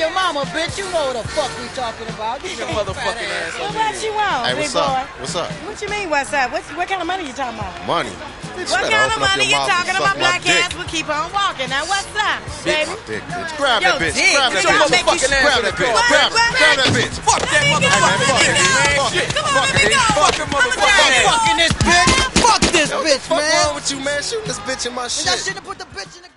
your mama, bitch. You know what the fuck we talking about. Get your motherfucking ass Well, over what here. you want, Hey, big what's up? boy? What's up? What you mean, what's up? What kind of money you talking about? Money. What kind of money you talking about? Black ass will keep on walking. Now, what's up, baby? My dick, bitch. Grab Yo, that bitch. dick. Grab Get that your bitch. motherfucking ass Grab in that the bitch. car. Grab that bitch. Fuck that Let me go. motherfucking Let me man. go. Shit. Come on, let me go. Fuck that motherfucking I'm ass. Fucking this bitch. Fuck this bitch, What's man. wrong with you, man? Shoot this bitch in my I shit. should have put the bitch in the